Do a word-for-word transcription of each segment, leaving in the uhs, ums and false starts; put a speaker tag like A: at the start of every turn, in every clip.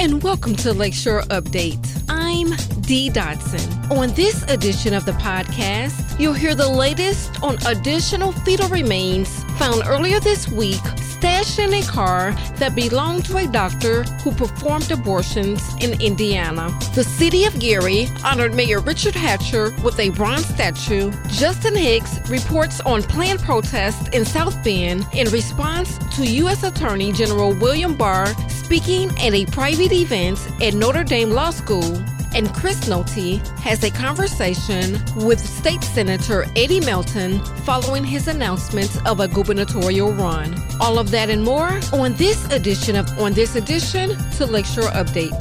A: and welcome to Lakeshore Update. I'm Dee Dotson. On this edition of the podcast, you'll hear the latest on additional fetal remains found earlier this week stashed in a car that belonged to a doctor who performed abortions in Indiana. The city of Gary honored Mayor Richard Hatcher with a bronze statue. Justin Hicks reports on planned protests in South Bend in response to U S Attorney General William Barr speaking at a private event at Notre Dame Law School. And Chris Noty has a conversation with State Senator Eddie Melton following his announcement of a gubernatorial run. All of that and more on this edition of on this edition to Lakeshore Update.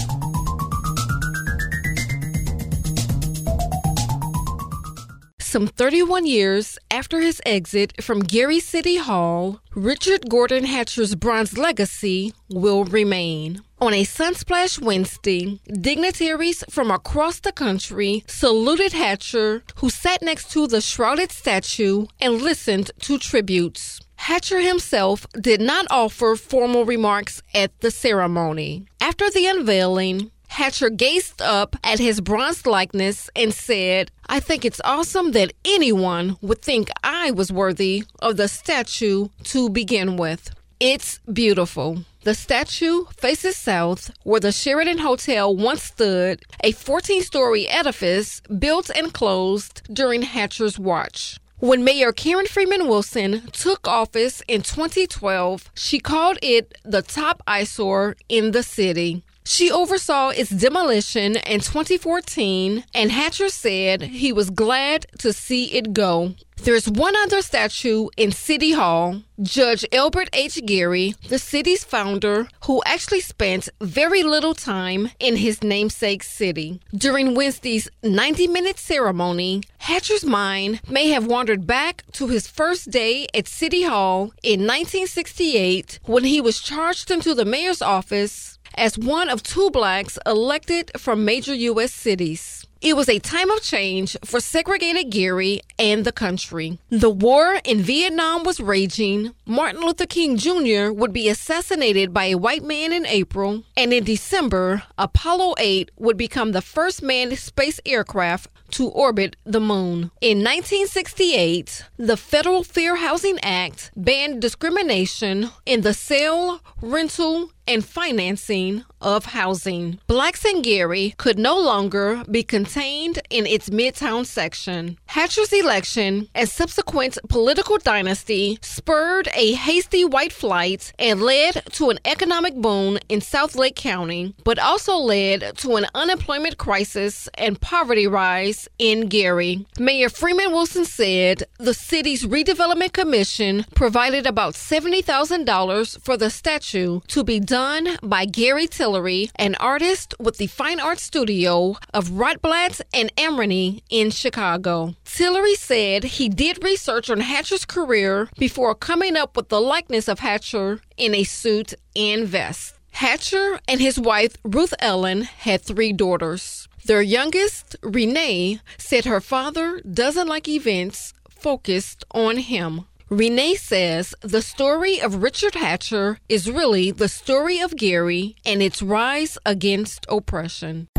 A: Some thirty-one years after his exit from Gary City Hall, Richard Gordon Hatcher's bronze legacy will remain. On a Sunsplash Wednesday, dignitaries from across the country saluted Hatcher, who sat next to the shrouded statue and listened to tributes. Hatcher himself did not offer formal remarks at the ceremony. After the unveiling, Hatcher gazed up at his bronze likeness and said, "I think it's awesome that anyone would think I was worthy of the statue to begin with. It's beautiful." The statue faces south, where the Sheraton Hotel once stood, a fourteen-story edifice built and closed during Hatcher's watch. When Mayor Karen Freeman Wilson took office in twenty twelve, she called it the top eyesore in the city. She oversaw its demolition in twenty fourteen, and Hatcher said he was glad to see it go. There's one other statue in City Hall, Judge Elbert H. Gary, the city's founder, who actually spent very little time in his namesake city. During Wednesday's ninety-minute ceremony, Hatcher's mind may have wandered back to his first day at City Hall in nineteen sixty-eight when he was charged into the mayor's office as one of two blacks elected from major U S cities. It was a time of change for segregated Gary and the country. The war in Vietnam was raging. Martin Luther King Junior would be assassinated by a white man in April, and in December, Apollo eight would become the first manned space aircraft to orbit the moon. In nineteen sixty-eight, the Federal Fair Housing Act banned discrimination in the sale, rental, and financing of housing. Blacks in Gary could no longer be contained in its Midtown section. Hatcher's election and subsequent political dynasty spurred a hasty white flight and led to an economic boom in Southlake County, but also led to an unemployment crisis and poverty rise in Gary. Mayor Freeman Wilson said the city's redevelopment commission provided about seventy thousand dollars for the statue to be done by Gary Tillery, an artist with the Fine Art Studio of Rotblat and Emery in Chicago. Tillery said he did research on Hatcher's career before coming up with the likeness of Hatcher in a suit and vest. Hatcher and his wife, Ruth Ellen, had three daughters. Their youngest, Renee, said her father doesn't like events focused on him. Renee says the story of Richard Hatcher is really the story of Gary and its rise against oppression.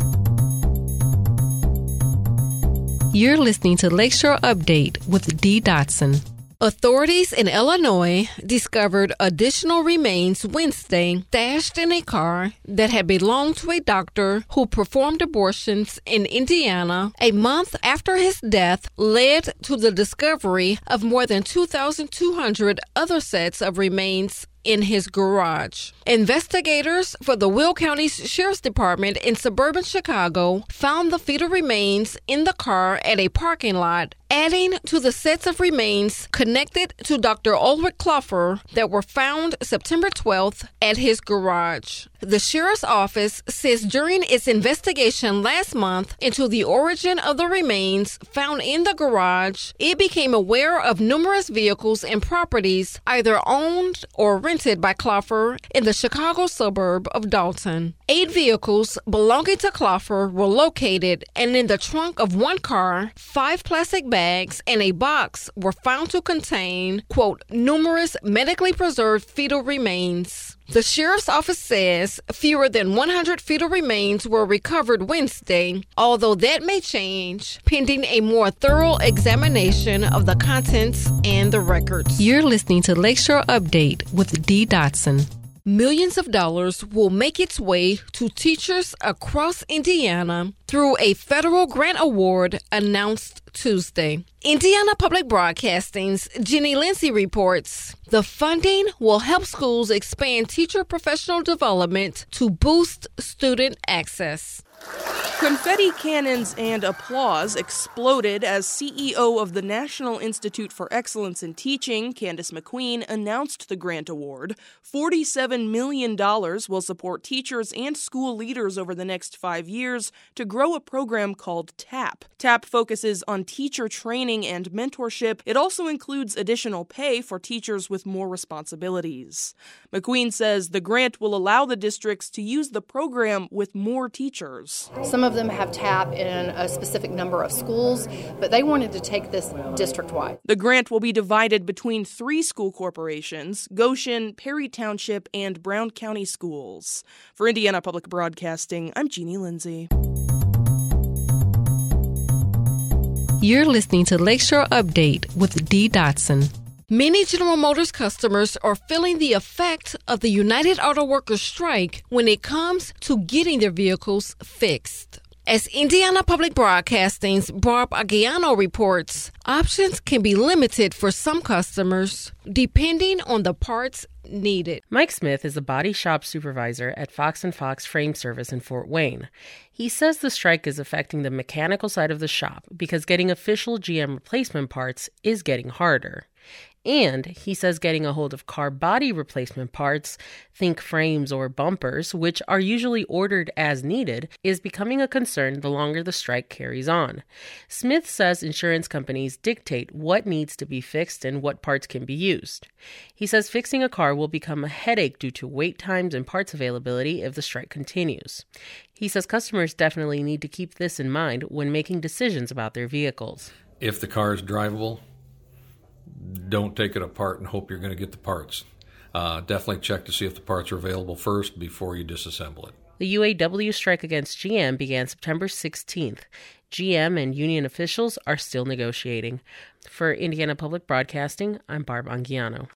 A: You're listening to Lakeshore Update with Dee Dotson. Authorities in Illinois discovered additional remains Wednesday stashed in a car that had belonged to a doctor who performed abortions in Indiana a month after his death led to the discovery of more than two thousand two hundred other sets of remains in his garage. Investigators for the Will County Sheriff's Department in suburban Chicago found the fetal remains in the car at a parking lot, adding to the sets of remains connected to Doctor Ulrich Klopfer that were found September twelfth at his garage. The sheriff's office says during its investigation last month into the origin of the remains found in the garage, it became aware of numerous vehicles and properties either owned or rented by Klopfer in the Chicago suburb of Dalton. Eight vehicles belonging to Klopfer were located, and in the trunk of one car, five plastic bags and a box were found to contain, quote, numerous medically preserved fetal remains. The sheriff's office says fewer than one hundred fetal remains were recovered Wednesday, although that may change pending a more thorough examination of the contents and the records.
B: You're listening to Lakeshore Update with Dee Dotson.
A: Millions of dollars will make its way to teachers across Indiana through a federal grant award announced Tuesday. Indiana Public Broadcasting's Jenny Lindsay reports the funding will help schools expand teacher professional development to boost student access.
C: Confetti cannons and applause exploded as C E O of the National Institute for Excellence in Teaching, Candace McQueen, announced the grant award. forty-seven million dollars will support teachers and school leaders over the next five years to grow a program called TAP. TAP focuses on teacher training and mentorship. It also includes additional pay for teachers with more responsibilities. McQueen says the grant will allow the districts to use the program with more teachers.
D: Some of them have TAP in a specific number of schools, but they wanted to take this district-wide.
C: The grant will be divided between three school corporations: Goshen, Perry Township, and Brown County Schools. For Indiana Public Broadcasting, I'm Jeannie Lindsay.
B: You're listening to Lakeshore Update with Dee Dotson.
A: Many General Motors customers are feeling the effect of the United Auto Workers strike when it comes to getting their vehicles fixed. As Indiana Public Broadcasting's Barb Aguiano reports, options can be limited for some customers depending on the parts needed.
E: Mike Smith is a body shop supervisor at Fox and Fox Frame Service in Fort Wayne. He says the strike is affecting the mechanical side of the shop because getting official G M replacement parts is getting harder. And he says getting a hold of car body replacement parts, think frames or bumpers, which are usually ordered as needed, is becoming a concern the longer the strike carries on. Smith says insurance companies dictate what needs to be fixed and what parts can be used. He says fixing a car will become a headache due to wait times and parts availability if the strike continues. He says customers definitely need to keep this in mind when making decisions about their vehicles.
F: If the car is drivable, don't take it apart and hope you're going to get the parts. Uh, definitely check to see if the parts are available first before you disassemble it.
E: The U A W strike against G M began September sixteenth. G M and union officials are still negotiating. For Indiana Public Broadcasting, I'm Barb Anguiano.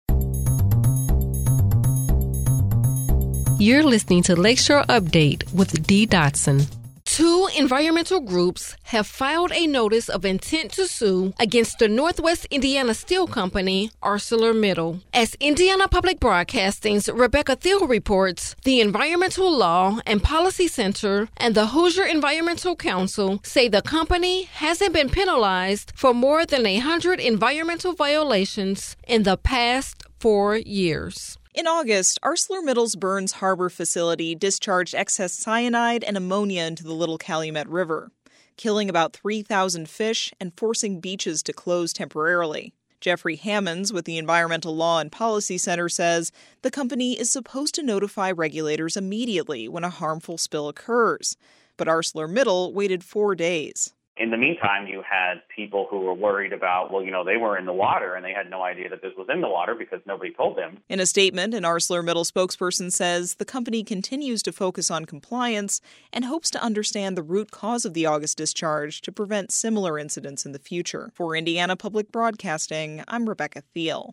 B: You're listening to Lakeshore Update with Dee Dotson.
A: Two environmental groups have filed a notice of intent to sue against the Northwest Indiana Steel Company, ArcelorMittal. As Indiana Public Broadcasting's Rebecca Thiel reports, the Environmental Law and Policy Center and the Hoosier Environmental Council say the company hasn't been penalized for more than one hundred environmental violations in the past four years.
G: In August, ArcelorMittal's Burns Harbor facility discharged excess cyanide and ammonia into the Little Calumet River, killing about three thousand fish and forcing beaches to close temporarily. Jeffrey Hammonds with the Environmental Law and Policy Center says the company is supposed to notify regulators immediately when a harmful spill occurs, but ArcelorMittal waited four days.
H: In the meantime, you had people who were worried about, well, you know, they were in the water and they had no idea that this was in the water because nobody told them.
G: In a statement, an ArcelorMittal spokesperson says the company continues to focus on compliance and hopes to understand the root cause of the August discharge to prevent similar incidents in the future. For Indiana Public Broadcasting, I'm Rebecca Thiel.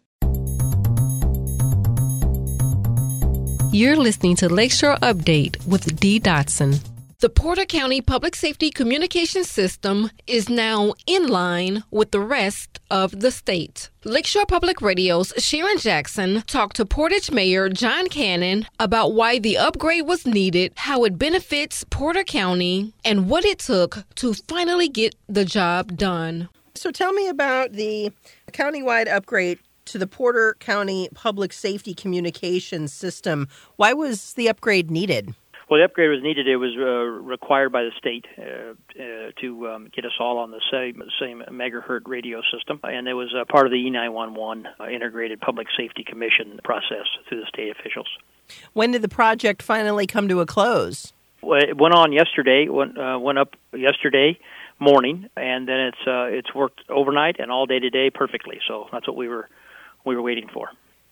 B: You're listening to Lakeshore Update with Dee Dotson.
A: The Porter County Public Safety Communication System is now in line with the rest of the state. Lakeshore Public Radio's Sharon Jackson talked to Portage Mayor John Cannon about why the upgrade was needed, how it benefits Porter County, and what it took to finally get the job done.
I: So tell me about the countywide upgrade to the Porter County Public Safety Communications System. Why was the upgrade needed?
J: Well, the upgrade was needed. It was uh, required by the state uh, uh, to um, get us all on the same same megahertz radio system, and it was uh, part of the E nine one one uh, Integrated Public Safety Commission process through the state officials.
I: When did the project finally come to a close?
J: Well, it went on yesterday. Went uh, went up yesterday morning, and then it's uh, it's worked overnight and all day today perfectly. So that's what we were we were waiting for.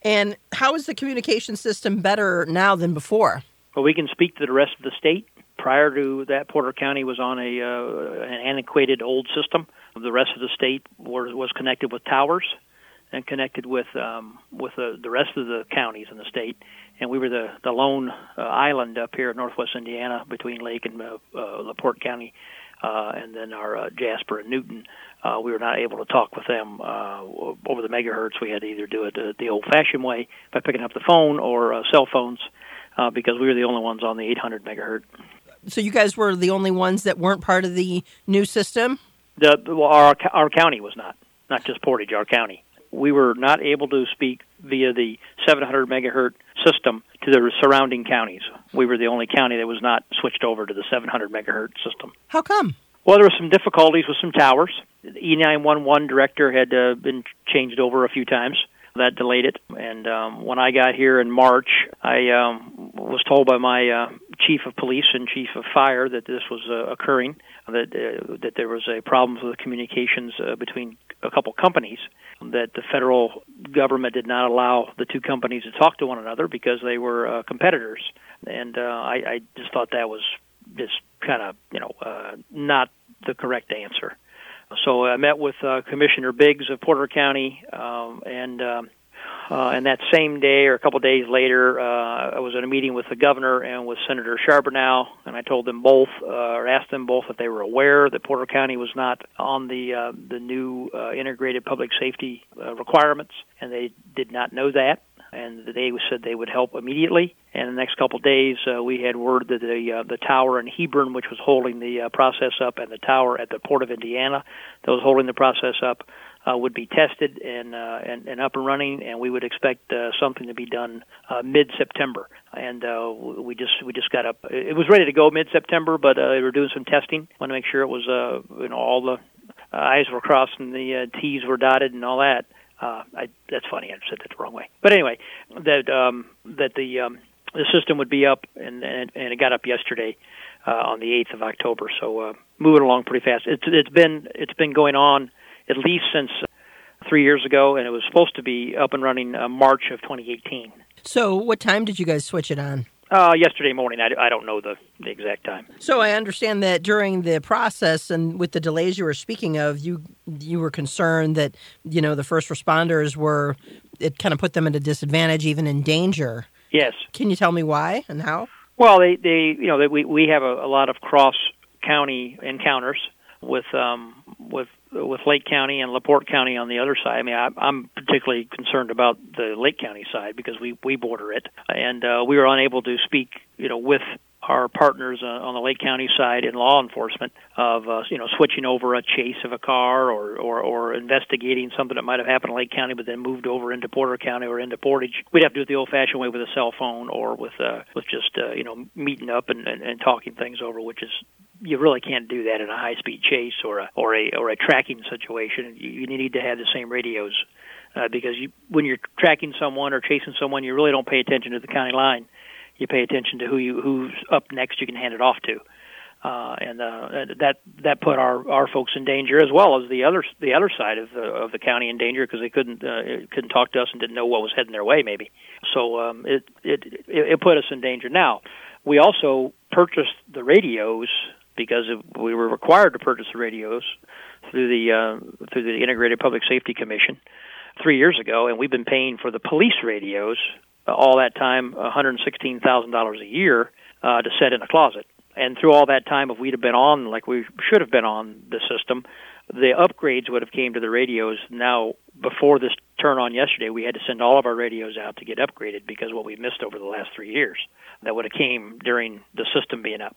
I: And how is the communication system better now than before?
J: Well, we can speak to the rest of the state. Prior to that, Porter County was on a uh, an antiquated old system. The rest of the state was, was connected with towers and connected with um, with uh, the rest of the counties in the state. And we were the, the lone uh, island up here in northwest Indiana between Lake and uh, uh, LaPorte County, uh, and then our uh, Jasper and Newton. Uh, we were not able to talk with them uh, over the megahertz. We had to either do it uh, the old-fashioned way by picking up the phone or uh, cell phones uh, because we were the only ones on the eight hundred megahertz.
I: So you guys were the only ones that weren't part of the new system?
J: The, well, our, our county was not, not just Portage, our county. We were not able to speak via the seven hundred megahertz system to the surrounding counties. We were the only county that was not switched over to the seven hundred megahertz system.
I: How come?
J: Well, there were some difficulties with some towers. The E nine one one director had uh, been changed over a few times. That delayed it. And um, when I got here in March, I um, was told by my uh, chief of police and chief of fire that this was uh, occurring, that uh, that there was a problem with the communications uh, between a couple companies, that the federal government did not allow the two companies to talk to one another because they were uh, competitors. And uh, I, I just thought that was just kind of, you know, uh, not the correct answer. So I met with uh, Commissioner Biggs of Porter County, um, and um, uh, and that same day or a couple days later, uh, I was in a meeting with the governor and with Senator Charbonneau, and I told them both, uh, or asked them both if they were aware that Porter County was not on the uh, the new uh, integrated public safety uh, requirements, and they did not know that. And they said they would help immediately. And the next couple of days, uh, we had word that the uh, the tower in Hebron, which was holding the uh, process up, and the tower at the Port of Indiana that was holding the process up, uh, would be tested and, uh, and and up and running. And we would expect uh, something to be done uh, mid-September. And uh, we just we just got up. It was ready to go mid-September, but uh, they were doing some testing. Want to make sure it was uh, you know all the I's were crossed and the uh, T's were dotted and all that. Uh, I, that's funny. I said that the wrong way. But anyway, that um, that the um, the system would be up, and and, and it got up yesterday uh, on the eighth of October. So uh, moving along pretty fast. It's it's been it's been going on at least since three years ago, and it was supposed to be up and running uh, March of twenty eighteen.
I: So what time did you guys switch it on?
J: Uh, yesterday morning. I, I don't know the, the exact time.
I: So I understand that during the process and with the delays you were speaking of, you you were concerned that, you know, the first responders were, it kind of put them at a disadvantage, even in danger.
J: Yes.
I: Can you tell me why and how?
J: Well, they, they you know, they, we, we have a, a lot of cross-county encounters with um, with with Lake County and LaPorte County on the other side. I mean, I, I'm particularly concerned about the Lake County side because we, we border it, and uh, we were unable to speak, you know, with our partners uh, on the Lake County side in law enforcement of, uh, you know, switching over a chase of a car or, or, or investigating something that might have happened in Lake County but then moved over into Porter County or into Portage. We'd have to do it the old-fashioned way with a cell phone or with uh, with just, uh, you know, meeting up and, and, and talking things over, which is, you really can't do that in a high-speed chase or a or a or a tracking situation. You, you need to have the same radios uh, because you, when you're tracking someone or chasing someone, you really don't pay attention to the county line. You pay attention to who you who's up next. You can hand it off to, uh, and uh, that that put our, our folks in danger as well as the other the other side of the of the county in danger because they couldn't uh, couldn't talk to us and didn't know what was heading their way maybe. So um, it, it it put us in danger. Now we also purchased the radios because we were required to purchase the radios through the uh, through the Integrated Public Safety Commission three years ago, and we've been paying for the police radios all that time, one hundred sixteen thousand dollars a year uh, to set in a closet. And through all that time, if we'd have been on like we should have been on the system, the upgrades would have came to the radios. Now, before this turn on yesterday, we had to send all of our radios out to get upgraded because of what we missed over the last three years. That would have came during the system being up.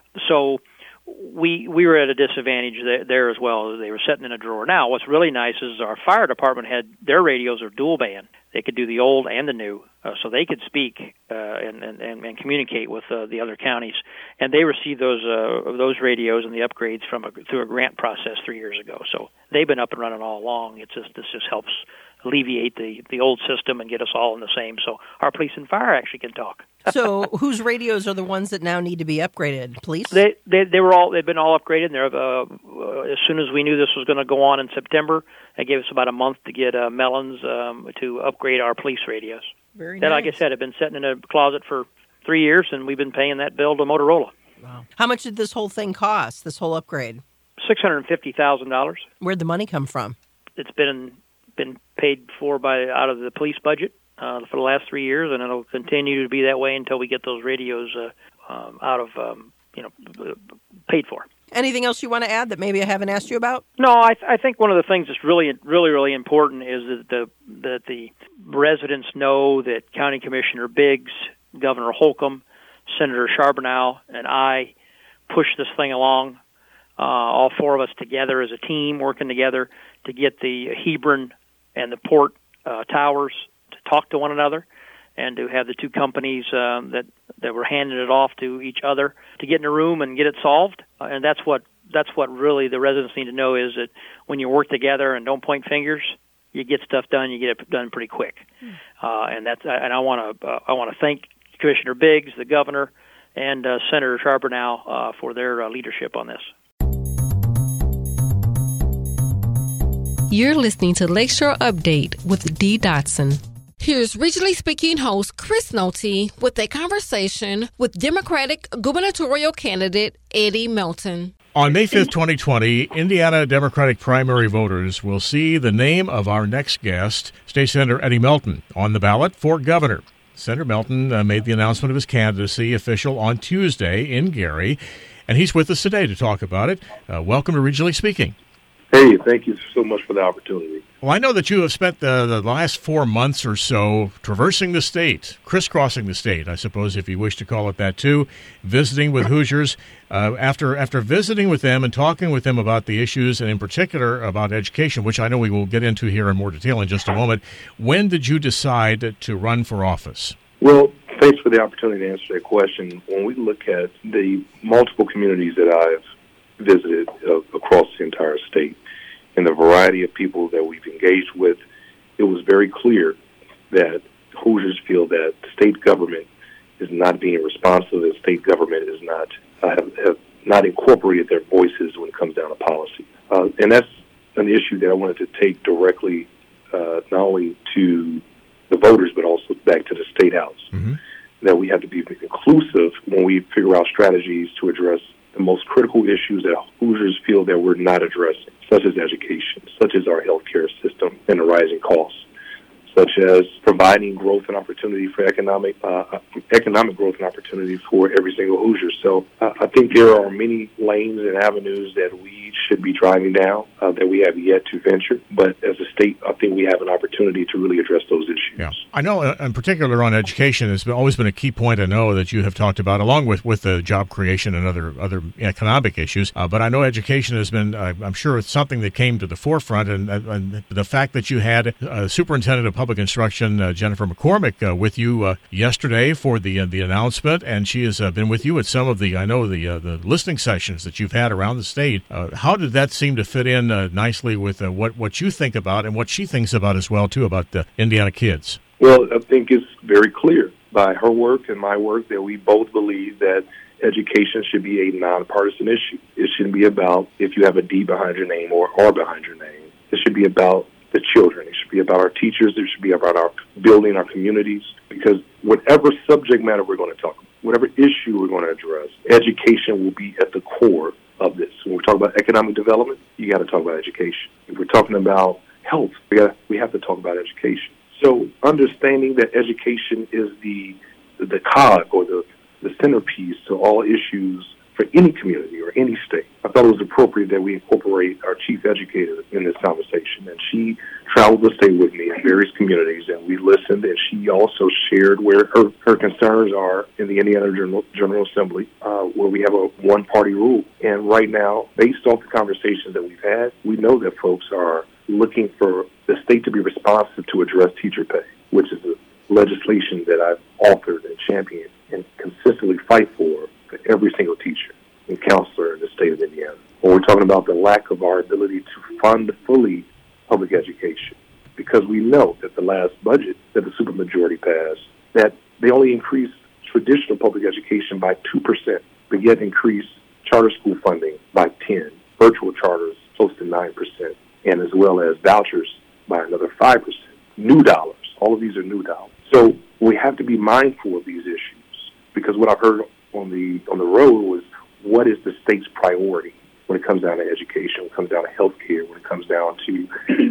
J: So we we were at a disadvantage there, there as well. They were sitting in a drawer. Now, what's really nice is our fire department had their radios are dual band. They could do the old and the new, uh, so they could speak uh, and, and, and communicate with uh, the other counties. And they received those uh, those radios and the upgrades from a, through a grant process three years ago. So they've been up and running all along. It's just this just helps alleviate the, the old system and get us all in the same, so our police and fire actually can talk.
I: So, whose radios are the ones that now need to be upgraded? Police?
J: They they, they were all they've been all upgraded. And they're uh, uh, as soon as we knew this was going to go on in September, it gave us about a month to get uh, Mellons um, to upgrade our police radios.
I: Very
J: that,
I: nice.
J: Like I said, have been sitting in a closet for three years, and we've been paying that bill to Motorola.
I: Wow. How much did this whole thing cost? This whole upgrade?
J: Six hundred and fifty thousand dollars.
I: Where'd the money come from?
J: It's been been paid for by out of the police budget uh, for the last three years, and it'll continue to be that way until we get those radios uh, um, out of um, you know paid for.
I: Anything else you want to add that maybe I haven't asked you about?
J: No, I, th- I think one of the things that's really, really, really important is that the that the residents know that County Commissioner Biggs, Governor Holcomb, Senator Charbonneau, and I pushed this thing along. Uh, all four of us together as a team, working together to get the Hebron and the Port uh, towers to talk to one another, and to have the two companies um, that that were handing it off to each other to get in a room and get it solved. Uh, and that's what that's what really the residents need to know, is that when you work together and don't point fingers, you get stuff done. You get it done pretty quick. Mm. Uh, and that's and I want to uh, I want to thank Commissioner Biggs, the governor, and uh, Senator Charbonneau uh, for their uh, leadership on this.
B: You're listening to Lakeshore Update with Dee Dotson.
A: Here's Regionally Speaking host Chris Nolte with a conversation with Democratic gubernatorial candidate Eddie Melton.
K: On May fifth, twenty twenty, Indiana Democratic primary voters will see the name of our next guest, State Senator Eddie Melton, on the ballot for governor. Senator Melton uh, made the announcement of his candidacy official on Tuesday in Gary, and he's with us today to talk about it. Uh, welcome to Regionally Speaking.
L: Hey, thank you so much for the opportunity.
K: Well, I know that you have spent the, the last four months or so traversing the state, crisscrossing the state, I suppose, if you wish to call it that, too, visiting with Hoosiers. Uh, after after visiting with them and talking with them about the issues, and in particular about education, which I know we will get into here in more detail in just a moment, when did you decide to run for office?
L: Well, thanks for the opportunity to answer that question. When we look at the multiple communities that I've visited uh, across the entire state, and the variety of people that we've engaged with, it was very clear that Hoosiers feel that state government is not being responsive, and state government is not uh, have, have not incorporated their voices when it comes down to policy. Uh, and that's an issue that I wanted to take directly uh, not only to the voters, but also back to the State House. Mm-hmm. That we have to be inclusive when we figure out strategies to address the most critical issues that Hoosiers feel that we're not addressing, such as education, such as our healthcare system and the rising costs, such as providing growth and opportunity for economic uh, economic growth and opportunity for every single Hoosier. So uh, I think there are many lanes and avenues that we should be driving down uh, that we have yet to venture. But as a state, I think we have an opportunity to really address those issues.
K: Yeah. I know uh, in particular on education, it's been, always been a key point I know that you have talked about, along with, with the job creation and other other economic issues. Uh, but I know education has been, uh, I'm sure it's something that came to the forefront. And, and the fact that you had a superintendent of public instruction, uh, Jennifer McCormick, uh, with you uh, yesterday for the uh, the announcement, and she has uh, been with you at some of the, I know, the uh, the listening sessions that you've had around the state. Uh, how did that seem to fit in uh, nicely with uh, what, what you think about and what she thinks about as well, too, about the Indiana kids?
L: Well, I think it's very clear by her work and my work that we both believe that education should be a nonpartisan issue. It shouldn't be about if you have a D behind your name or R behind your name. It should be about the children. It should be about our teachers. It should be about our building our communities. Because whatever subject matter we're going to talk about, whatever issue we're going to address, education will be at the core of this. When we talk about economic development, you got to talk about education. If we're talking about health, we got we have to talk about education. So understanding that education is the the cog or the, the centerpiece to all issues for any community or any state, I thought it was appropriate that we incorporate our chief educator in this conversation. And she traveled the state with me in various communities, and we listened, and she also shared where her, her concerns are in the Indiana General, General Assembly, uh, where we have a one-party rule. And right now, based off the conversations that we've had, we know that folks are looking for the state to be responsive to address teacher pay, which is the legislation that I've authored and championed and consistently fight for for every single teacher and counselor in the state of Indiana. When we're talking about the lack of our ability to fund fully public education, because we know that the last budget that the supermajority passed, that they only increased traditional public education by two percent, but yet increased charter school funding by ten, virtual charters close to nine percent, and as well as vouchers by another five percent. New dollars. All of these are new dollars. So we have to be mindful of these issues, because what I've heard on the on the road was, what is the state's priority when it comes down to education, when it comes down to health care, when it comes down to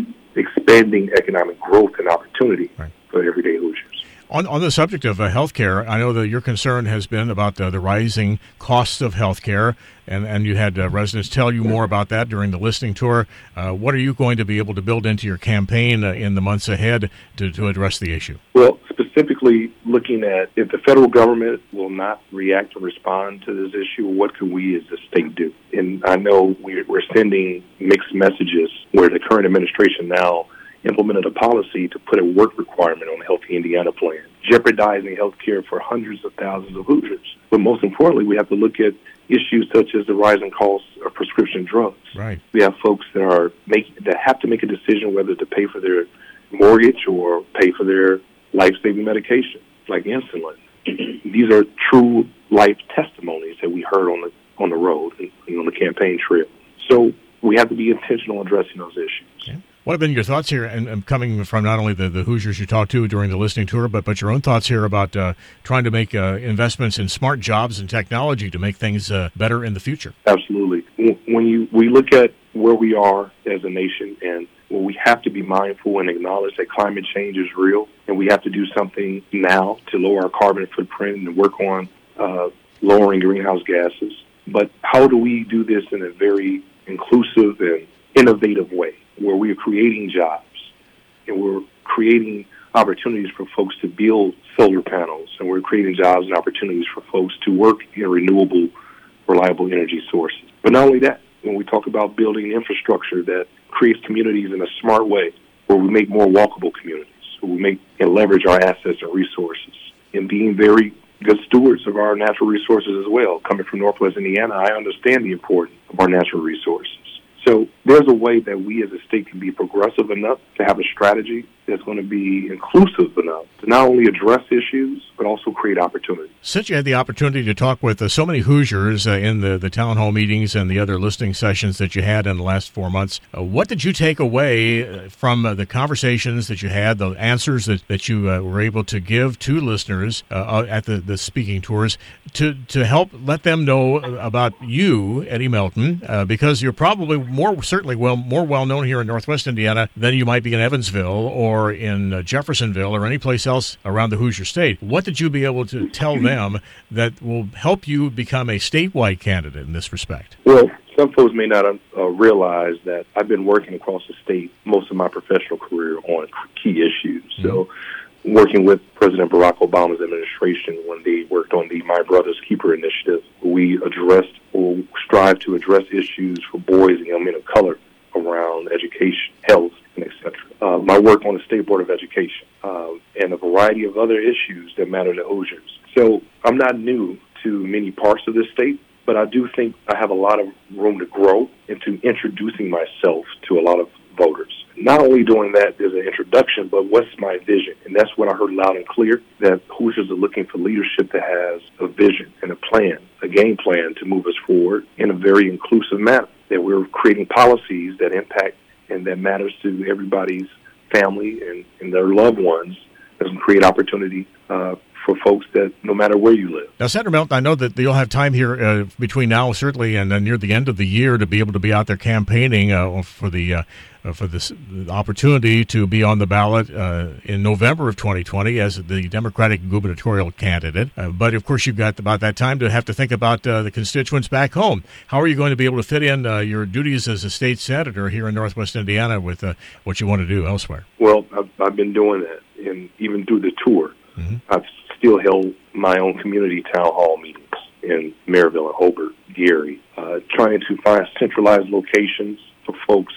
L: expanding economic growth and opportunity right. for everyday Hoosiers.
K: On, on the subject of uh, health care, I know that your concern has been about uh, the rising costs of health care, and, and you had uh, residents tell you more about that during the listening tour. Uh, what are you going to be able to build into your campaign uh, in the months ahead to, to address the issue?
L: Well, specifically looking at, if the federal government will not react or respond to this issue, what can we as a state do? And I know we're, we're sending mixed messages, where the current administration now implemented a policy to put a work requirement on the Healthy Indiana plan, jeopardizing health care for hundreds of thousands of Hoosiers. But most importantly, we have to look at issues such as the rising costs of prescription drugs.
K: Right.
L: We have folks that are making that have to make a decision whether to pay for their mortgage or pay for their life-saving medication, like insulin. These are true life testimonies that we heard on the on the road and on the campaign trail. So we have to be intentional addressing those issues.
K: Okay. What have been your thoughts here, and, and coming from not only the, the Hoosiers you talked to during the listening tour, but, but your own thoughts here about uh, trying to make uh, investments in smart jobs and technology to make things uh, better in the future?
L: Absolutely. When you we look at where we are as a nation, and well, we have to be mindful and acknowledge that climate change is real, and we have to do something now to lower our carbon footprint and work on uh, lowering greenhouse gases. But how do we do this in a very inclusive and innovative way, where we are creating jobs and we're creating opportunities for folks to build solar panels, and we're creating jobs and opportunities for folks to work in renewable, reliable energy sources. But not only that, when we talk about building infrastructure that creates communities in a smart way, where we make more walkable communities, where we make and leverage our assets and resources, and being very good stewards of our natural resources as well. Coming from Northwest Indiana, I understand the importance of our natural resources. So there's a way that we as a state can be progressive enough to have a strategy that's going to be inclusive enough to not only address issues, but also create opportunities.
K: Since you had the opportunity to talk with uh, so many Hoosiers uh, in the, the town hall meetings and the other listening sessions that you had in the last four months, uh, what did you take away from uh, the conversations that you had, the answers that, that you uh, were able to give to listeners uh, at the, the speaking tours to, to help let them know about you, Eddie Melton, uh, because you're probably more certainly well more well known here in Northwest Indiana than you might be in Evansville or in uh, Jeffersonville or any place else around the Hoosier State. What did you be able to tell them that will help you become a statewide candidate in this respect?
L: Well, some folks may not uh, realize that I've been working across the state most of my professional career on key issues. Mm-hmm. So working with President Barack Obama's administration when they worked on the My Brother's Keeper initiative, we addressed or strive to address issues for boys and young men of color around education, health, and et cetera. Uh, my work on the State Board of Education, uh, and a variety of other issues that matter to Hoosiers. So I'm not new to many parts of this state, but I do think I have a lot of room to grow into introducing myself to a lot of voters. Not only doing that as an introduction, but what's my vision? And that's what I heard loud and clear, that Hoosiers are looking for leadership that has a vision and a plan, a game plan to move us forward in a very inclusive manner, that we're creating policies that impact and that matters to everybody's family and, and their loved ones, that can create opportunity uh, for folks that no matter where you live.
K: Now, Senator Melton, I know that you'll have time here uh, between now, certainly, and uh, near the end of the year to be able to be out there campaigning uh, for the uh, uh, for this the opportunity to be on the ballot uh, in November of twenty twenty as the Democratic gubernatorial candidate. Uh, but, of course, you've got about that time to have to think about uh, the constituents back home. How are you going to be able to fit in uh, your duties as a state senator here in Northwest Indiana with uh, what you want to do elsewhere?
L: Well, I've, I've been doing that, and even through the tour, mm-hmm. I've still held my own community town hall meetings in Maryville and Hobart, Gary, uh, trying to find centralized locations for folks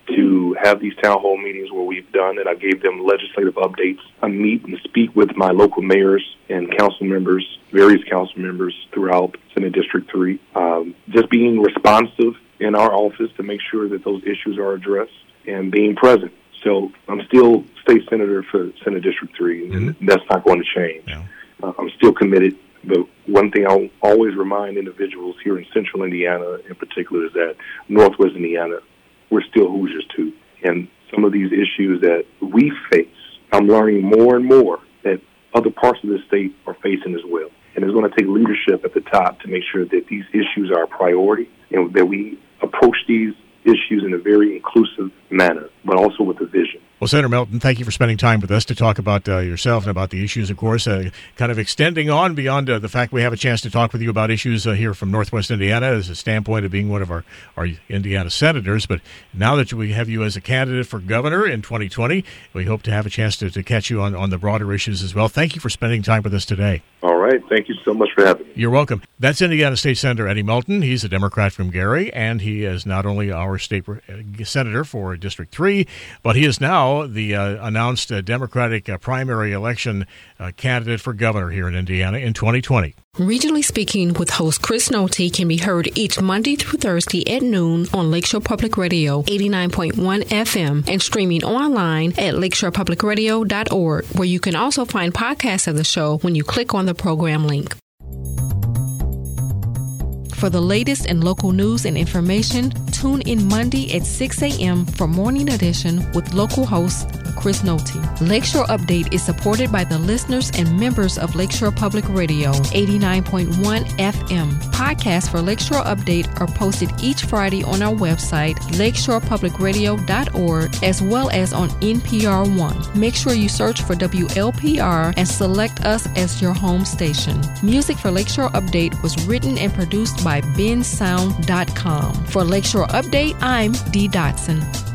L: to have these town hall meetings where we've done it. I gave them legislative updates. I meet and speak with my local mayors and council members, various council members throughout Senate District three, um, just being responsive in our office to make sure that those issues are addressed and being present. So I'm still state senator for Senate District three, and mm-hmm. that's not going to change. Yeah. Uh, I'm still committed. But one thing I'll always remind individuals here in central Indiana in particular is that northwest Indiana, we're still Hoosiers too. And some of these issues that we face, I'm learning more and more that other parts of the state are facing as well. And it's going to take leadership at the top to make sure that these issues are a priority and that we approach these issues in a very inclusive manner, but also with a vision.
K: Well, Senator Melton, thank you for spending time with us to talk about uh, yourself and about the issues, of course, uh, kind of extending on beyond uh, the fact we have a chance to talk with you about issues uh, here from Northwest Indiana as a standpoint of being one of our, our Indiana senators. But now that we have you as a candidate for governor in twenty twenty, we hope to have a chance to, to catch you on, on the broader issues as well. Thank you for spending time with us today.
L: All right. Thank you so much for having me.
K: You're welcome. That's Indiana State Senator Eddie Melton. He's a Democrat from Gary, and he is not only our state senator for District three, but he is now the uh, announced uh, Democratic uh, primary election uh, candidate for governor here in Indiana in twenty twenty.
A: Regionally Speaking with host Chris Nolte can be heard each Monday through Thursday at noon on Lakeshore Public Radio eighty-nine point one F M and streaming online at lakeshore public radio dot org, where you can also find podcasts of the show when you click on the program link. For the latest in local news and information, tune in Monday at six a.m. for Morning Edition with local host Chris Nolte. Lakeshore Update is supported by the listeners and members of Lakeshore Public Radio, eighty-nine point one F M. Podcasts for Lakeshore Update are posted each Friday on our website, lakeshore public radio dot org, as well as on N P R One. Make sure you search for W L P R and select us as your home station. Music for Lakeshore Update was written and produced by ben sound dot com. For Lakeshore Update, I'm Dee Dotson.